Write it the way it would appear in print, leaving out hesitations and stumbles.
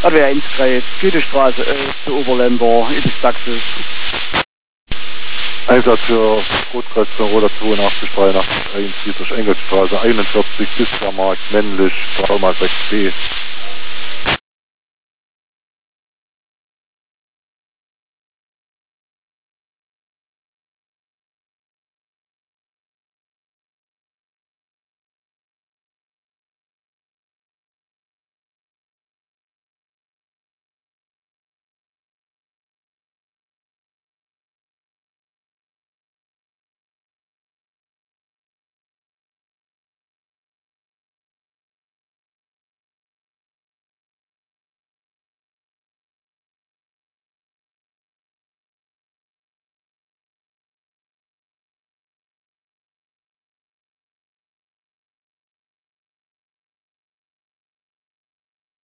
AW 1 Kreis, Goethestraße 11 zu Oberländer, Taxis. Einsatz für Rotkreuz Roder 82 83 1 Friedrich Engelsstraße 41 Bismarck männlich 3x6B.